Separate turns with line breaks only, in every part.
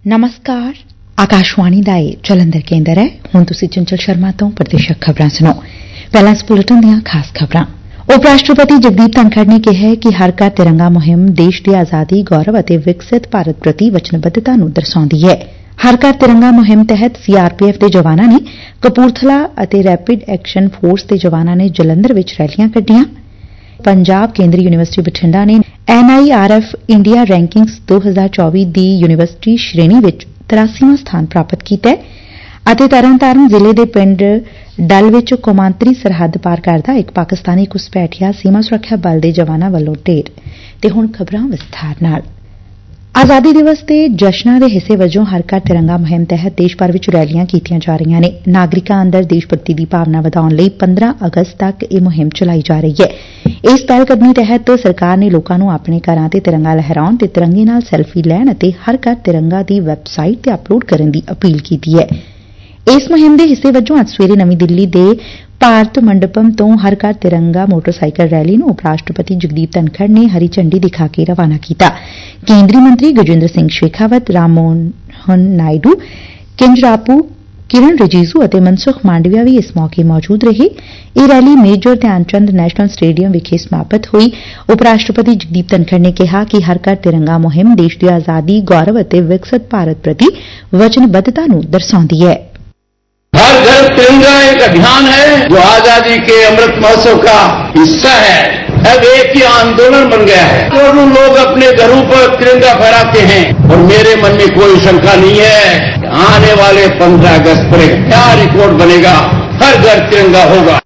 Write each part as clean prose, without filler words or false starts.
नमस्कार आकाशवाणी ਦਾ ਇਹ ਜਲੰਧਰ ਕੇਂਦਰ ਹੈ। ਹੁਣ ਤੁਸੀਂ ਚੰਚਲ ਸ਼ਰਮਾ ਤੋਂ ਪ੍ਰਦੇਸ਼ਕ ਖਬਰਾਂ ਸੁਣੋ। ਪਹਿਲਾਂ ਇਸ ਬੁਲੇਟਿਨ ਦੀਆਂ ਖਾਸ ਖਬਰਾਂ। ਉਪ ਰਾਸ਼ਟਰਪਤੀ ਜਗਦੀਪ ਧਨਖੜ ਨੇ ਕਿਹਾ ਕਿ ਹਰ ਘਰ ਤਿਰੰਗਾ ਮੁਹਿੰਮ ਦੇਸ਼ ਦੀ ਆਜ਼ਾਦੀ, ਗੌਰਵ ਅਤੇ ਵਿਕਸਿਤ ਭਾਰਤ ਪ੍ਰਤੀ ਵਚਨਬੱਧਤਾ ਨੂੰ ਦਰਸਾਉਂਦੀ ਹੈ। ਹਰ ਘਰ ਤਿਰੰਗਾ ਮੁਹਿੰਮ ਤਹਿਤ CRPF ਦੇ ਜਵਾਨਾਂ ਨੇ ਕਪੂਰਥਲਾ ਅਤੇ ਰੈਪਿਡ ਐਕਸ਼ਨ ਫੋਰਸ ਦੇ ਜਵਾਨਾਂ ਨੇ ਜਲੰਧਰ ਵਿੱਚ ਰੈਲੀਆਂ ਕੱਢੀਆਂ। ਪੰਜਾਬ ਕੇਂਦਰੀ ਯੂਨੀਵਰਸਿਟੀ ਬਠਿੰਡਾ ਨੇ NIRF ਇੰਡੀਆ ਰੈਂਕਿੰਗਸ 2024 ਦੀ ਯੂਨੀਵਰਸਿਟੀ ਸ਼੍ਰੇਣੀ ਵਿੱਚ 83ਵਾਂ ਸਥਾਨ ਪ੍ਰਾਪਤ ਕੀਤਾ ਅਤੇ ਤਰਨਤਾਰਨ ਜ਼ਿਲ੍ਹੇ ਦੇ ਪਿੰਡ ਡੱਲ ਵਿੱਚ ਕੌਮਾਂਤਰੀ ਸਰਹੱਦ ਪਾਰ ਕਰਦਾ ਇੱਕ ਪਾਕਿਸਤਾਨੀ ਘੁਸਪੈਠੀਆ ਸੀਮਾ ਸੁਰੱਖਿਆ ਬਲ ਦੇ ਜਵਾਨਾਂ ਵੱਲੋਂ ਢੇਰ। ਤੇ ਹੁਣ ਖਬਰਾਂ ਵਿਸਥਾਰ ਨਾਲ। ਆਜ਼ਾਦੀ ਦਿਵਸ ਦੇ ਜਸ਼ਨਾਂ ਦੇ ਹਿੱਸੇ ਵਜੋਂ ਹਰ ਘਰ ਤਿਰੰਗਾ ਮੁਹਿੰਮ ਤਹਿਤ ਦੇਸ਼ ਭਰ ਵਿੱਚ ਰੈਲੀਆਂ ਕੀਤੀਆਂ ਜਾ ਰਹੀਆਂ ਨੇ। ਨਾਗਰਿਕਾਂ ਅੰਦਰ ਦੇਸ਼ ਭਗਤੀ ਦੀ ਭਾਵਨਾ ਵਧਾਉਣ ਲਈ 15 ਅਗਸਤ ਤੱਕ ਇਹ ਮੁਹਿੰਮ ਚਲਾਈ ਜਾ ਰਹੀ ਹੈ। ਇਸ ਪਹਿਲਕਦਮੀ ਤਹਿਤ ਸਰਕਾਰ ਨੇ ਲੋਕਾਂ ਨੂੰ ਆਪਣੇ ਘਰਾਂ ਤੇ ਤਿਰੰਗਾ ਲਹਿਰਾਉਣ ਤੇ ਤਿਰੰਗੇ ਨਾਲ ਸੈਲਫੀ ਲੈਣ ਅਤੇ ਹਰ ਘਰ ਤਿਰੰਗਾ ਦੀ ਵੈਬਸਾਈਟ ਤੇ ਅਪਲੋਡ ਕਰਨ ਦੀ ਅਪੀਲ ਕੀਤੀ ਹੈ। ਇਸ ਮੁਹਿੰਮ ਦੇ ਹਿੱਸੇ ਵਜੋਂ ਅੱਜ ਸਵੇਰੇ ਨਵੀਂ ਦਿੱਲੀ ਦੇ ਭਾਰਤ ਮੰਡਪਮ ਤੋਂ ਹਰ ਘਰ ਤਿਰੰਗਾ ਮੋਟਰਸਾਈਕਲ ਰੈਲੀ ਨੂੰ ਉਪ ਰਾਸ਼ਟਰਪਤੀ ਜਗਦੀਪ ਧਨਖੜ ਨੇ ਹਰੀ ਝੰਡੀ ਦਿਖਾ ਕੇ ਰਵਾਨਾ ਕੀਤਾ। ਕੇਂਦਰੀ ਮੰਤਰੀ ਗਜੇਂਦਰ ਸਿੰਘ ਸ਼ੇਖਾਵਤ, ਰਾਮ ਮੋਹਨ ਨਾਇਡੂ, ਕਿੰਜਰਾਪੂ, ਕਿਰਨ ਰਿਜੀਜੂ ਅਤੇ ਮਨਸੁਖ ਮਾਂਡਵੀਆ ਵੀ ਇਸ ਮੌਕੇ ਮੌਜੂਦ ਰਹੇ। ਇਹ ਰੈਲੀ ਮੇਜਰ ਧਿਆਨ ਚੰਦ ਨੈਸ਼ਨਲ ਸਟੇਡੀਅਮ ਵਿਖੇ ਸਮਾਪਤ ਹੋਈ। ਉਪ ਰਾਸ਼ਟਰਪਤੀ ਜਗਦੀਪ ਧਨਖੜ ਨੇ ਕਿਹਾ ਕਿ ਹਰ ਘਰ ਤਿਰੰਗਾ ਮੁਹਿੰਮ ਦੇਸ਼ ਦੀ ਆਜ਼ਾਦੀ, ਗੌਰਵ ਅਤੇ ਵਿਕਸਿਤ ਭਾਰਤ ਪ੍ਰਤੀ ਵਚਨਬੱਧਤਾ ਨੂੰ ਦਰਸਾਉਂਦੀ ਹੈ।
हर घर तिरंगा एक अभियान है जो आजादी के अमृत महोत्सव का हिस्सा है। अब एक ही आंदोलन बन गया है। करोड़ों लोग अपने घरों पर तिरंगा फहराते हैं और मेरे मन में कोई शंका नहीं है आने वाले 15 अगस्त पर क्या रिकॉर्ड बनेगा, हर घर तिरंगा होगा।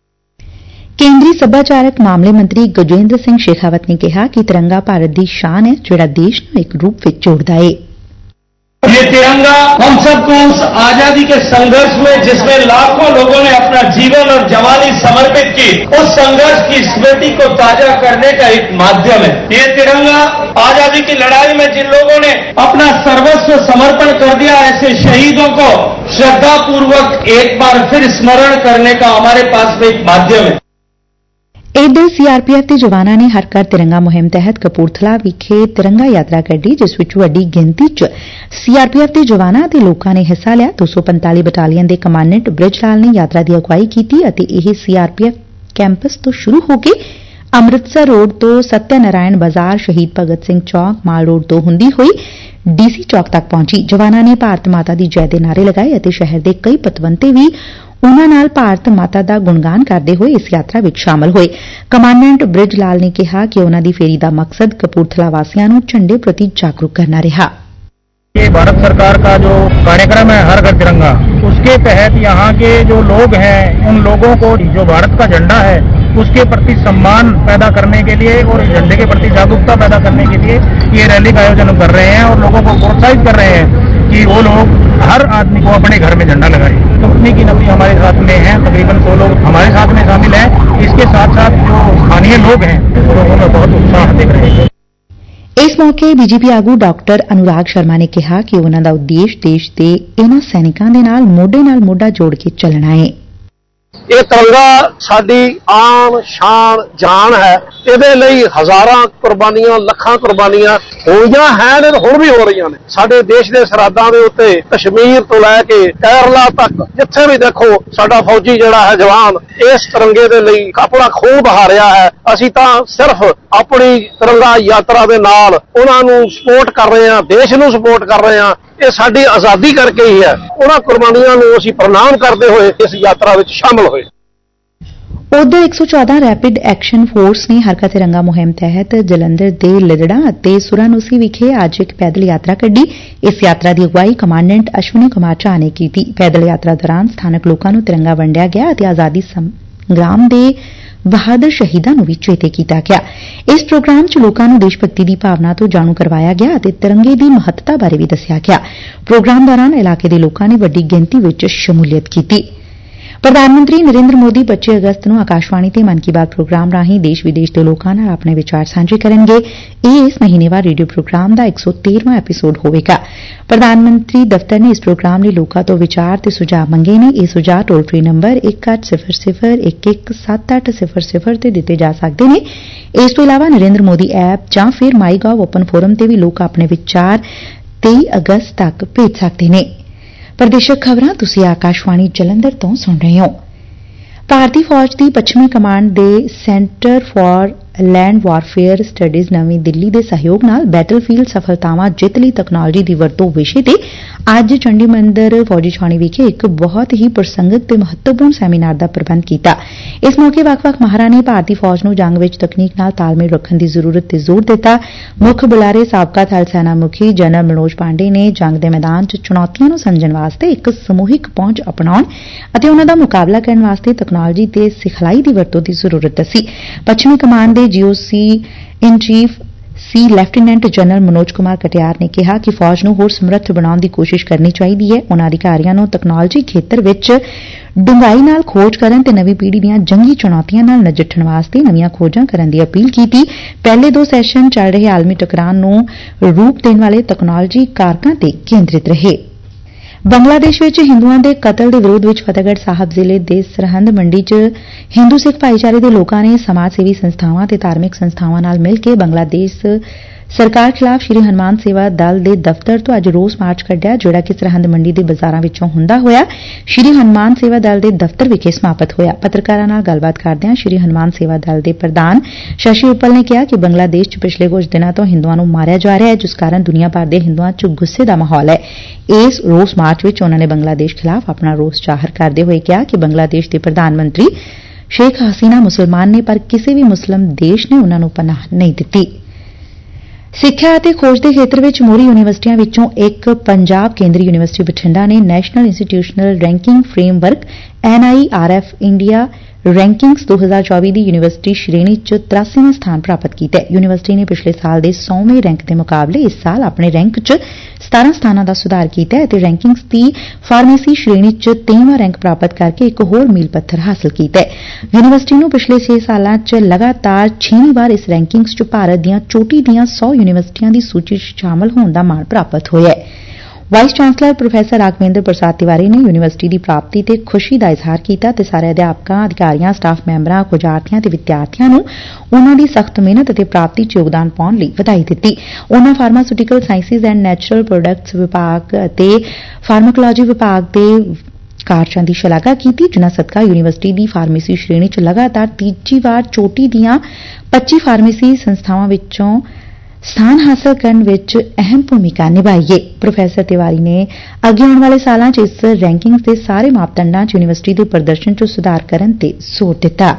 ਕੇਂਦਰੀ ਸੱਭਿਆਚਾਰਕ ਮਾਮਲੇ ਮੰਤਰੀ ਗਜੇਂਦਰ ਸਿੰਘ ਸ਼ੇਖਾਵਤ ਨੇ ਕਿਹਾ ਕਿ ਤਿਰੰਗਾ ਭਾਰਤ ਦੀ ਸ਼ਾਨ ਹੈ ਜਿਹੜਾ ਦੇਸ਼ ਨੂੰ ਇੱਕ ਰੂਪ ਵਿੱਚ ਜੋੜਦਾ ਹੈ।
ये तिरंगा हम सबको उस आजादी के संघर्ष में जिसमें लाखों लोगों ने अपना जीवन और जवानी समर्पित की, उस संघर्ष की स्मृति को ताजा करने का एक माध्यम है। ये तिरंगा आजादी की लड़ाई में जिन लोगों ने अपना सर्वस्व समर्पण कर दिया, ऐसे शहीदों को श्रद्धा पूर्वक एक बार फिर स्मरण करने का हमारे पास में एक माध्यम है।
ਇੱਧਰ CRPF ਦੇ ਜਵਾਨਾਂ ਨੇ ਹਰ ਘਰ ਤਿਰੰਗਾ ਮੁਹਿੰਮ ਤਹਿਤ ਕਪੂਰਥਲਾ ਵਿਖੇ ਤਿਰੰਗਾ ਯਾਤਰਾ ਕੱਢੀ, ਜਿਸ ਵਿੱਚ ਵੱਡੀ ਗਿਣਤੀ 'ਚ CRPF ਦੇ ਜਵਾਨਾਂ ਅਤੇ ਲੋਕਾਂ ਨੇ ਹਿੱਸਾ ਲਿਆ। 245 ਬਟਾਲੀਅਨ ਦੇ ਕਮਾਂਡੈਂਟ ਬ੍ਰਿਜ ਲਾਲ ਨੇ ਯਾਤਰਾ ਦੀ ਅਗਵਾਈ ਕੀਤੀ ਅਤੇ ਇਹ CRPF ਕੈਂਪਸ ਤੋਂ ਸ਼ੁਰੂ ਹੋ ਕੇ ਅੰਮ੍ਰਿਤਸਰ ਰੋਡ ਤੋਂ ਸਤਿਆ ਨਾਰਾਇਣ ਬਾਜ਼ਾਰ, ਸ਼ਹੀਦ ਭਗਤ ਸਿੰਘ ਚੌਕ, ਮਾਲ ਰੋਡ ਤੋਂ ਹੁੰਦੀ ਹੋਈ DC ਚੌਕ ਤੱਕ ਪਹੁੰਚੀ। ਜਵਾਨਾਂ ਨੇ ਭਾਰਤ ਮਾਤਾ ਦੀ ਜੈ ਦੇ ਨਾਅਰੇ ਲਗਾਏ ਅਤੇ ਸ਼ਹਿਰ ਦੇ ਕਈ ਪਤਵੰਤੇ ਵੀ ਉਨ੍ਹਾਂ ਨਾਲ ਭਾਰਤ ਮਾਤਾ ਦਾ ਗੁਣਗਾਨ ਕਰਦੇ ਹੋਏ ਇਸ ਯਾਤਰਾ ਵਿੱਚ ਸ਼ਾਮਲ ਹੋਏ। ਕਮਾਂਡੈਂਟ ਬ੍ਰਿਜ ਲਾਲ ਨੇ ਕਿਹਾ ਕਿ ਉਨ੍ਹਾਂ ਦੀ ਫੇਰੀ ਦਾ ਮਕਸਦ ਕਪੂਰਥਲਾ ਵਾਸੀਆਂ ਨੂੰ ਝੰਡੇ ਪ੍ਰਤੀ ਜਾਗਰੂਕ करना रहा।
ये भारत सरकार का जो कार्यक्रम है हर घर तिरंगा, उसके तहत यहाँ के जो लोग हैं उन लोगों को जो भारत का झंडा है उसके प्रति सम्मान पैदा करने के लिए और झंडे के प्रति जागरूकता पैदा करने के लिए ये रैली का आयोजन कर रहे हैं और लोगों को प्रोत्साहित कर रहे हैं कि वो लोग हर आदमी को अपने घर में झंडा लगाए। कंपनी की नबी हमारे साथ में हैं, तकरीबन 100 लोग हमारे साथ में शामिल हैं। इसके साथ साथ जो स्थानीय लोग हैं लोगों में बहुत उत्साह दिख रहे हैं।
ਇਸ ਮੌਕੇ BJP ਆਗੂ ਡਾਕਟਰ ਅਨੁਰਾਗ ਸ਼ਰਮਾ ਨੇ ਕਿਹਾ ਕਿ ਉਨ੍ਹਾਂ ਦਾ ਉਦੇਸ਼ ਦੇਸ਼ ਦੇ ਇਨ੍ਹਾਂ ਸੈਨਿਕਾਂ ਦੇ ਨਾਲ ਮੋਢਾ ਜੋੜ ਕੇ ਚੱਲਣਾ ਹੈ।
ਇਹ ਤਿਰੰਗਾ ਸਾਡੀ ਆਨ, ਸ਼ਾਨ, ਜਾਨ ਹੈ। ਇਹਦੇ ਲਈ ਹਜ਼ਾਰਾਂ ਕੁਰਬਾਨੀਆਂ, ਲੱਖਾਂ ਕੁਰਬਾਨੀਆਂ ਹੋਈਆਂ ਹਨ ਤੇ ਹੁਣ ਵੀ ਹੋ ਰਹੀਆਂ ਨੇ। ਸਾਡੇ ਦੇਸ਼ ਦੇ ਸਰਹੱਦਾਂ ਦੇ ਉੱਤੇ ਕਸ਼ਮੀਰ ਤੋਂ ਲੈ ਕੇ ਕੇਰਲਾ ਤੱਕ ਜਿੱਥੇ ਵੀ ਦੇਖੋ ਸਾਡਾ ਫੌਜੀ ਜਿਹੜਾ ਹੈ ਜਵਾਨ ਇਸ ਤਿਰੰਗੇ ਦੇ ਲਈ ਆਪਣਾ ਖੂਨ ਬਹਾ ਰਿਹਾ ਹੈ। ਅਸੀਂ ਤਾਂ ਸਿਰਫ ਆਪਣੀ ਤਿਰੰਗਾ ਯਾਤਰਾ ਦੇ ਨਾਲ ਉਹਨਾਂ ਨੂੰ ਸਪੋਰਟ ਕਰ ਰਹੇ ਹਾਂ, ਦੇਸ਼ ਨੂੰ ਸਪੋਰਟ ਕਰ ਰਹੇ ਹਾਂ। ਇਹ ਸਾਡੀ ਆਜ਼ਾਦੀ ਕਰਕੇ ਹੀ ਹੈ। ਉਹਨਾਂ ਕੁਰਬਾਨੀਆਂ ਨੂੰ ਅਸੀਂ ਪ੍ਰਣਾਮ ਕਰਦੇ ਹੋਏ ਇਸ ਯਾਤਰਾ ਵਿੱਚ ਸ਼ਾਮਲ ਹੋਏ।
ਉਧਰ 114 ਰੈਪਿਡ ਐਕਸ਼ਨ ਫੋਰਸ ਨੇ ਹਰ ਘਰ ਤਿਰੰਗਾ ਮੁਹਿੰਮ ਤਹਿਤ ਜਲੰਧਰ ਦੇ ਲਿਦੜਾ ਅਤੇ ਸੁਰਾਨੂਸੀ ਵਿਖੇ ਅੱਜ ਇੱਕ ਪੈਦਲ ਯਾਤਰਾ ਕੱਢੀ। ਇਸ ਯਾਤਰਾ ਦੀ ਅਗਵਾਈ ਕਮਾਂਡੈਂਟ ਅਸ਼ਵਨੀ ਕੁਮਾਰ ਝਾ ਨੇ ਕੀਤੀ। ਪੈਦਲ ਯਾਤਰਾ ਦੌਰਾਨ ਸਥਾਨਕ ਲੋਕਾਂ ਨੂੰ ਤਿਰੰਗਾ ਵੰਡਿਆ ਗਿਆ ਅਤੇ ਆਜ਼ਾਦੀ ਸੰਗਰਾਮ ਦੇ ਬਹਾਦਰ ਸ਼ਹੀਦਾਂ ਨੂੰ ਵੀ ਚੇਤੇ ਕੀਤਾ ਗਿਆ। ਇਸ ਪ੍ਰੋਗਰਾਮ 'ਚ ਲੋਕਾਂ ਨੂੰ ਦੇਸ਼ ਭਗਤੀ ਦੀ ਭਾਵਨਾ ਤੋਂ ਜਾਣੂ ਕਰਵਾਇਆ ਗਿਆ ਅਤੇ ਤਿਰੰਗੇ ਦੀ ਮਹੱਤਤਾ ਬਾਰੇ ਵੀ ਦੱਸਿਆ ਗਿਆ। ਪ੍ਰੋਗਰਾਮ ਦੌਰਾਨ ਇਲਾਕੇ ਦੇ ਲੋਕਾਂ ਨੇ ਵੱਡੀ ਗਿਣਤੀ ਵਿੱਚ ਸ਼ਮੂਲੀਅਤ ਕੀਤੀ। ਪ੍ਰਧਾਨ ਮੰਤਰੀ ਨਰਿੰਦਰ ਮੋਦੀ 25 ਅਗਸਤ ਨੂੰ ਆਕਾਸ਼ਵਾਣੀ ਤੇ ਮਨ ਕੀ ਬਾਤ ਪ੍ਰੋਗਰਾਮ ਰਾਹੀਂ ਦੇਸ਼ ਵਿਦੇਸ਼ ਦੇ ਲੋਕਾਂ ਨਾਲ ਆਪਣੇ ਵਿਚਾਰ ਸਾਂਝੇ ਕਰਨਗੇ। ਇਹ ਇਸ ਮਹੀਨੇਵਾਰ ਰੇਡੀਓ ਪ੍ਰੋਗਰਾਮ ਦਾ 113ਵਾਂ ਐਪੀਸੋਡ ਹੋਵੇਗਾ। ਪ੍ਰਧਾਨ ਮੰਤਰੀ ਦਫ਼ਤਰ ਨੇ ਇਸ ਪ੍ਰੋਗਰਾਮ ਲਈ ਲੋਕਾਂ ਤੋਂ ਵਿਚਾਰ ਤੇ ਸੁਝਾਅ ਮੰਗੇ ਨੇ। ਇਹ ਸੁਝਾਅ ਟੋਲ ਫ੍ਰੀ ਨੰਬਰ 1800117800 ਤੇ ਦਿੱਤੇ ਜਾ ਸਕਦੇ ਨੇ। ਇਸ ਤੋਂ ਇਲਾਵਾ ਨਰਿੰਦਰ ਮੋਦੀ ਐਪ ਜਾਂ ਫਿਰ ਮਾਈਗੋਵ ਓਪਨ ਫੋਰਮ ਤੇ ਵੀ ਲੋਕ ਆਪਣੇ ਵਿਚਾਰ 23 ਅਗਸਤ ਤੱਕ ਭੇਜ ਸਕਦੇ ਨੇ। ਪ੍ਰਦੇਸ਼ਕ ਖਬਰਾਂ ਤੁਸੀਂ ਆਕਾਸ਼ਵਾਣੀ ਜਲੰਧਰ ਤੋਂ ਸੁਣ ਰਹੇ ਹੋ। ਭਾਰਤੀ ਫੌਜ ਦੀ ਪੱਛਮੀ ਕਮਾਂਡ ਦੇ Centre for Land Warfare Studies ਨਵੀਂ ਦਿੱਲੀ ਦੇ ਸਹਿਯੋਗ ਨਾਲ ਬੈਟਲਫੀਲਡ ਸਫਲਤਾਵਾਂ ਜਿੱਤ ਲਈ ਤਕਨਾਲੋਜੀ ਦੀ ਵਰਤੋਂ ਵਿਸ਼ੇ ਤੇ ਅੱਜ ਚੰਡੀ ਮੰਦਰ ਫੌਜੀ ਛਾਉਣੀ ਵਿਖੇ ਇੱਕ ਬਹੁਤ ਹੀ ਪ੍ਰਸੰਗਿਕ ਤੇ ਮਹੱਤਵਪੂਰਨ ਸੈਮੀਨਾਰ ਦਾ ਪ੍ਰਬੰਧ ਕੀਤਾ। ਇਸ ਮੌਕੇ ਵੱਖ-ਵੱਖ ਮਾਹਰਾਂ ਨੇ ਭਾਰਤੀ ਫੌਜ ਨੂੰ ਜੰਗ ਵਿੱਚ ਤਕਨੀਕ ਨਾਲ ਤਾਲਮੇਲ ਰੱਖਣ ਦੀ ਜ਼ਰੂਰਤ ਤੇ ਜ਼ੋਰ ਦਿੱਤਾ। ਮੁੱਖ ਬੁਲਾਰੇ ਸਾਬਕਾ ਥਲ ਸੈਨਾ ਮੁਖੀ ਜਨਰਲ ਮਨੋਜ ਪਾਂਡੇ ਨੇ ਜੰਗ ਦੇ ਮੈਦਾਨ 'ਚ ਚੁਣੌਤੀਆਂ ਨੂੰ ਸਮਝਣ ਵਾਸਤੇ ਇੱਕ ਸਮੂਹਿਕ ਪਹੁੰਚ ਅਪਣਾਉਣ ਅਤੇ ਉਨ੍ਹਾਂ ਦਾ ਮੁਕਾਬਲਾ ਕਰਨ ਵਾਸਤੇ ਤਕਨਾਲੋਜੀ ਤੇ ਸਿਖਲਾਈ ਦੀ ਵਰਤੋਂ ਦੀ ਜ਼ਰੂਰਤ ਦੱਸੀ। ਪੱਛਮੀ ਕਮਾਂਡ ਦੇ GOC in chief C lieutenant general Manoj Kumar Katiyar ਨੇ ਕਿਹਾ ਕਿ ਫੌਜ ਨੂੰ ਹੋਰ ਸਮਰੱਥ ਬਣਾਉਣ ਦੀ ਕੋਸ਼ਿਸ਼ ਕਰਨੀ ਚਾਹੀਦੀ ਹੈ। ਉਨ੍ਹਾਂ ਅਧਿਕਾਰੀਆਂ ਨੂੰ ਤਕਨਾਲੋਜੀ ਖੇਤਰ ਵਿੱਚ ਡੂੰਘਾਈ ਨਾਲ ਖੋਜ ਕਰਨ ਤੇ ਨਵੀਂ ਪੀੜ੍ਹੀ ਦੀਆਂ ਜੰਗੀ ਚੁਣੌਤੀਆਂ ਨਾਲ ਨਜਿੱਠਣ ਵਾਸਤੇ ਨਵੀਆਂ ਖੋਜਾਂ ਕਰਨ ਦੀ ਅਪੀਲ ਕੀਤੀ। ਪਹਿਲੇ 2 ਸੈਸ਼ਨ ਚੱਲ ਰਹੇ ਆਲਮੀ ਟਕਰਾਅ ਨੂੰ ਰੂਪ ਦੇਣ ਵਾਲੇ ਤਕਨਾਲੋਜੀ ਕਾਰਕਾਂ ਤੇ ਕੇਂਦਰਿਤ ਰਹੇ। ਬੰਗਲਾਦੇਸ਼ ਵਿੱਚ ਹਿੰਦੂਆਂ ਦੇ ਕਤਲ ਦੇ ਵਿਰੋਧ ਵਿੱਚ ਫਤਿਹਗੜ੍ਹ ਸਾਹਿਬ ਜ਼ਿਲ੍ਹੇ ਦੇ ਸਰਹੰਦ ਮੰਡੀ 'ਚ ਹਿੰਦੂ ਸਿੱਖ ਭਾਈਚਾਰੇ ਦੇ ਲੋਕਾਂ ਨੇ ਸਮਾਜ ਸੇਵੀ ਸੰਸਥਾਵਾਂ ਤੇ ਧਾਰਮਿਕ ਸੰਸਥਾਵਾਂ ਨਾਲ ਮਿਲ ਕੇ ਬੰਗਲਾਦੇਸ਼ ਸਰਕਾਰ ਖਿਲਾਫ਼ ਸ਼੍ਰੀ ਹਨੂੰਮਾਨ ਸੇਵਾ ਦਲ ਦੇ ਦਫ਼ਤਰ ਤੋਂ ਅੱਜ ਰੋਸ ਮਾਰਚ ਕੱਢਿਆ, ਜਿਹੜਾ ਕਿ ਸਰਹੰਦ ਮੰਡੀ ਦੇ ਬਾਜ਼ਾਰਾਂ ਵਿੱਚੋਂ ਹੁੰਦਾ ਹੋਇਆ ਸ਼੍ਰੀ ਹਨੂੰਮਾਨ ਸੇਵਾ ਦਲ ਦੇ ਦਫ਼ਤਰ ਵਿਖੇ ਸਮਾਪਤ ਹੋਇਆ। ਪੱਤਰਕਾਰਾਂ ਨਾਲ ਗੱਲਬਾਤ ਕਰਦਿਆਂ ਸ਼੍ਰੀ ਹਨੂੰਮਾਨ ਸੇਵਾ ਦਲ ਦੇ ਪ੍ਰਧਾਨ ਸ਼ਸ਼ੀ ਉੱਪਲ ਨੇ ਕਿਹਾ ਕਿ ਬੰਗਲਾਦੇਸ਼ 'ਚ ਪਿਛਲੇ ਕੁਝ ਦਿਨਾਂ ਤੋਂ ਹਿੰਦੂਆਂ ਨੂੰ ਮਾਰਿਆ ਜਾ ਰਿਹਾ ਹੈ, ਜਿਸ ਕਾਰਨ ਦੁਨੀਆ ਭਰ ਦੇ ਹਿੰਦੂਆਂ 'ਚ ਗੁੱਸੇ ਦਾ ਮਾਹੌਲ ਹੈ। ਇਸ ਰੋਸ ਮਾਰਚ ਵਿੱਚ ਉਨ੍ਹਾਂ ਨੇ ਬੰਗਲਾਦੇਸ਼ ਖਿਲਾਫ਼ ਆਪਣਾ ਰੋਸ ਜ਼ਾਹਰ ਕਰਦੇ ਹੋਏ ਕਿਹਾ ਕਿ ਬੰਗਲਾਦੇਸ਼ ਦੇ ਪ੍ਰਧਾਨ ਮੰਤਰੀ ਸ਼ੇਖ ਹਸੀਨਾ ਮੁਸਲਮਾਨ ਨੇ, ਪਰ ਕਿਸੇ ਵੀ ਮੁਸਲਿਮ ਦੇਸ਼ ਨੇ ਉਨ੍ਹਾਂ ਨੂੰ ਪਨਾਹ ਨਹੀਂ ਦਿੱਤੀ। ਸਿੱਖਿਆ ਅਤੇ ਖੋਜ ਦੇ ਖੇਤਰ ਵਿੱਚ ਮੋਹਰੀ ਯੂਨੀਵਰਸਿਟੀਆਂ ਵਿੱਚੋਂ ਇੱਕ ਪੰਜਾਬ ਕੇਂਦਰੀ ਯੂਨੀਵਰਸਿਟੀ ਬਠਿੰਡਾ ਨੇ National Institutional Ranking Framework NIRF India rankings 2024 ਦੀ ਯੂਨੀਵਰਸਿਟੀ ਸ਼੍ਰੇਣੀ 'ਚ 83ਵਾਂ ਸਥਾਨ ਪ੍ਰਾਪਤ ਕੀਤਾ ਹੈ। ਯੂਨੀਵਰਸਿਟੀ ਨੇ ਪਿਛਲੇ ਸਾਲ ਦੇ 100ਵੇਂ ਰੈਂਕ ਦੇ ਮੁਕਾਬਲੇ ਇਸ ਸਾਲ ਆਪਣੇ ਰੈਂਕ 'ਚ 17 ਸਥਾਨਾਂ ਦਾ ਸੁਧਾਰ ਕੀਤਾ ਹੈ ਅਤੇ ਰੈਂਕਿੰਗਸ ਦੀ ਫਾਰਮੇਸੀ ਸ਼੍ਰੇਣੀ 'ਚ 23ਵਾਂ ਰੈਂਕ ਪ੍ਰਾਪਤ ਕਰਕੇ ਇੱਕ ਹੋਰ ਮੀਲ ਪੱਥਰ ਹਾਸਲ ਕੀਤਾ ਹੈ। ਯੂਨੀਵਰਸਿਟੀ ਨੂੰ ਪਿਛਲੇ 6 ਸਾਲਾਂ 'ਚ ਲਗਾਤਾਰ 6ਵੀਂ ਵਾਰ ਇਸ ਰੈਂਕਿੰਗਸ 'ਚ ਭਾਰਤ ਦੀਆਂ ਚੋਟੀ ਦੀਆਂ 100 ਯੂਨੀਵਰਸਿਟੀਆਂ ਦੀ ਸੂਚੀ 'ਚ ਸ਼ਾਮਲ ਹੋਣ ਦਾ ਮਾਣ ਪ੍ਰਾਪਤ ਹੋਇਆ ਹੈ। Vice chancellor professor Raghavendra Prasad Tiwari ਨੇ ਯੂਨੀਵਰਸਿਟੀ ਦੀ ਪ੍ਰਾਪਤੀ ਤੇ ਖੁਸ਼ੀ ਦਾ ਇਜ਼ਹਾਰ ਕੀਤਾ ਤੇ ਸਾਰੇ ਅਧਿਆਪਕਾਂ, ਅਧਿਕਾਰੀਆਂ, ਸਟਾਫ ਮੈਂਬਰਾਂ, ਖੋਜਾਰਥੀਆਂ ਤੇ ਵਿਦਿਆਰਥੀਆਂ ਨੂੰ ਉਨ੍ਹਾਂ ਦੀ ਸਖਤ ਮਿਹਨਤ ਅਤੇ ਪ੍ਰਾਪਤੀ 'ਚ ਯੋਗਦਾਨ ਪਾਉਣ ਲਈ ਵਧਾਈ ਦਿੱਤੀ। ਉਨ੍ਹਾਂ pharmaceutical sciences and natural products ਵਿਭਾਗ ਅਤੇ ਫਾਰਮਾਕੋਲੋਜੀ ਵਿਭਾਗ ਦੇ ਕਾਰਜਾਂ ਦੀ ਸ਼ਲਾਘਾ ਕੀਤੀ, ਜਿਨ੍ਹਾਂ ਸਦਕਾ ਯੂਨੀਵਰਸਿਟੀ ਦੀ ਫਾਰਮੇਸੀ ਸ਼੍ਰੇਣੀ 'ਚ ਲਗਾਤਾਰ ਤੀਜੀ ਵਾਰ ਚੋਟੀ ਦੀਆਂ 25 ਫਾਰਮੇਸੀ ਸੰਸਥਾਵਾਂ ਵਿੱਚੋਂ ਸਥਾਨ ਹਾਸਲ ਕਰਨ ਵਿੱਚ ਅਹਿਮ ਭੂਮਿਕਾ ਨਿਭਾਈ ਏ। ਪ੍ਰੋਫੈਸਰ ਤਿਵਾਰੀ ਨੇ ਅੱਗੇ ਆਉਣ ਵਾਲੇ ਸਾਲਾਂ 'ਚ ਇਸ ਰੈਂਕਿੰਗ ਦੇ ਸਾਰੇ ਮਾਪਦੰਡਾਂ 'ਚ ਯੂਨੀਵਰਸਿਟੀ ਦੇ ਪ੍ਰਦਰਸ਼ਨ 'ਚ ਸੁਧਾਰ ਕਰਨ ਤੇ ਜ਼ੋਰ ਦਿੱਤਾ।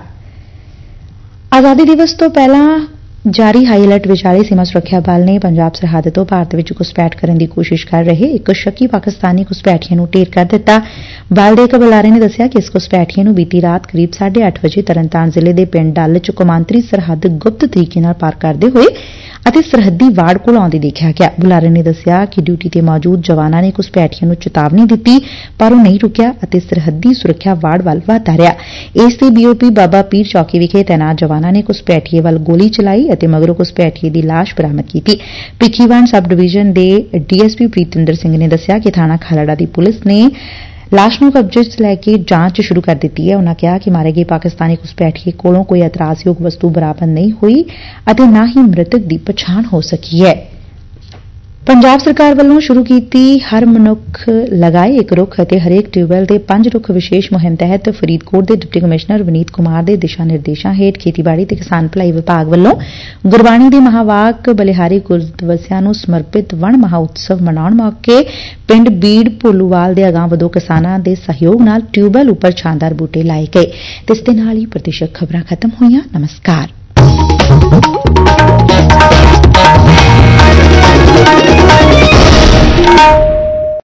ਆਜ਼ਾਦੀ ਦਿਵਸ ਤੋਂ ਪਹਿਲਾਂ ਜਾਰੀ ਹਾਈ ਅਲਰਟ ਵਿਚਾਲੇ ਸੀਮਾ ਸੁਰੱਖਿਆ ਬਲ ਨੇ ਪੰਜਾਬ ਸਰਹੱਦ ਤੋਂ ਭਾਰਤ ਵਿੱਚ ਘੁਸਪੈਠ ਕਰਨ ਦੀ ਕੋਸ਼ਿਸ਼ ਕਰ ਰਹੇ ਇੱਕ ਸ਼ੱਕੀ ਪਾਕਿਸਤਾਨੀ ਘੁਸਪੈਠੀਏ ਨੂੰ ਢੇਰ ਕਰ ਦਿੱਤਾ। ਬਲ ਦੇ ਇੱਕ ਬੁਲਾਰੇ ਨੇ ਦੱਸਿਆ ਕਿ ਇਸ ਘੁਸਪੈਠੀਏ ਨੂੰ ਬੀਤੀ ਰਾਤ ਕਰੀਬ 8:30 ਵਜੇ ਤਰਨਤਾਰਨ ਜ਼ਿਲ੍ਹੇ ਦੇ ਪਿੰਡ ਡੱਲ 'ਚ ਕੌਮਾਂਤਰੀ ਸਰਹੱਦ ਗੁਪਤ ਤਰੀਕੇ ਨਾਲ ਪਾਰ ਕਰਦੇ ਹੋਏ ਅਤੇ ਸਰਹੱਦੀ ਵਾੜ ਕੋਲ ਆਉਂਦੇ ਦੇਖਿਆ ਗਿਆ। ਬੁਲਾਰੇ ਨੇ ਦੱਸਿਆ ਕਿ ਡਿਊਟੀ ਤੇ ਮੌਜੂਦ ਜਵਾਨਾਂ ਨੇ ਘੁਸਪੈਠੀਏ ਨੂੰ ਚੇਤਾਵਨੀ ਦਿੱਤੀ, ਪਰ ਉਹ ਨਹੀਂ ਰੁਕਿਆ ਅਤੇ ਸਰਹੱਦੀ ਸੁਰੱਖਿਆ ਵਾੜ ਵੱਲ ਵਧਦਾ ਰਿਹਾ। ਇਸ ਤੇ BOP ਬਾਬਾ ਪੀਰ ਚੌਕੀ ਵਿਖੇ ਤੈਨਾਤ ਜਵਾਨਾਂ ਨੇ ਘੁਸਪੈਠੀਏ ਵੱਲ ਗੋਲੀ ਚਲਾਈ ਅਤੇ ਮਗਰੋਂ ਘੁਸਪੈਠੀਏ ਦੀ ਲਾਸ਼ ਬਰਾਮਦ ਕੀਤੀ। ਭਿੱਖੀਵਿੰਡ ਸਬ ਡਿਵੀਜ਼ਨ ਦੇ DSP ਪ੍ਰੀਤਿੰਦਰ ਸਿੰਘ ਨੇ ਦੱਸਿਆ ਕਿ ਥਾਣਾ ਖਾਲੜਾ ਦੀ ਪੁਲਿਸ ਨੇ ਲਾਸ਼ ਨੂੰ ਕਬਜ਼ੇ 'ਚ ਲੈ ਕੇ ਜਾਂਚ ਸ਼ੁਰੂ ਕਰ ਦਿੱਤੀ ਹੈ। ਉਨ੍ਹਾਂ ਕਿਹਾ ਕਿ ਮਾਰੇ ਗਏ ਪਾਕਿਸਤਾਨੀ ਘੁਸਪੈਠੀਏ ਕੋਲੋਂ ਕੋਈ ਇਤਰਾਜ਼ਯੋਗ ਵਸਤੂ ਬਰਾਮਦ ਨਹੀਂ ਹੋਈ ਅਤੇ ਨਾ ਹੀ ਮ੍ਰਿਤਕ ਦੀ ਪਛਾਣ ਹੋ ਸਕੀ ਹੈ। ਪੰਜਾਬ ਸਰਕਾਰ ਵੱਲੋਂ ਸ਼ੁਰੂ ਕੀਤੀ ਹਰ ਮਨੁੱਖ ਲਗਾਏ ਇੱਕ ਰੁੱਖ ਅਤੇ ਹਰੇਕ ਟਿਊਬਵੈੱਲ ਦੇ 5 ਰੁੱਖ ਵਿਸ਼ੇਸ਼ ਮੁਹਿੰਮ ਤਹਿਤ ਫਰੀਦਕੋਟ ਦੇ ਡਿਪਟੀ ਕਮਿਸ਼ਨਰ ਵਿਨੀਤ ਕੁਮਾਰ ਦੇ ਦਿਸ਼ਾ ਨਿਰਦੇਸ਼ਾਂ ਹੇਠ ਖੇਤੀਬਾੜੀ ਤੇ ਕਿਸਾਨ ਭਲਾਈ ਵਿਭਾਗ ਵੱਲੋਂ ਗੁਰਬਾਣੀ ਦੇ ਮਹਾਂਵਾਕ ਬਲਿਹਾਰੀ ਗੁਰਦਿਵਸਿਆਂ ਨੂੰ ਸਮਰਪਿਤ ਵਣ ਮਹਾਂ ਉਤਸਵ ਮਨਾਉਣ ਮੌਕੇ ਪਿੰਡ ਬੀੜ ਭੋਲੂਵਾਲ ਦੇ ਅਗਾਂਹ-ਵਧੂ ਕਿਸਾਨਾਂ ਦੇ ਸਹਿਯੋਗ ਨਾਲ ਟਿਊਬਵੈੱਲ ਉੱਪਰ ਸ਼ਾਨਦਾਰ ਬੂਟੇ ਲਾਏ ਗਏ। ਤੇ ਇਸ ਦੇ ਨਾਲ ਹੀ ਪ੍ਰਤੀਸ਼ਤ ਖਬਰਾਂ ਖਤਮ ਹੋਈਆਂ। ਨਮਸਕਾਰ।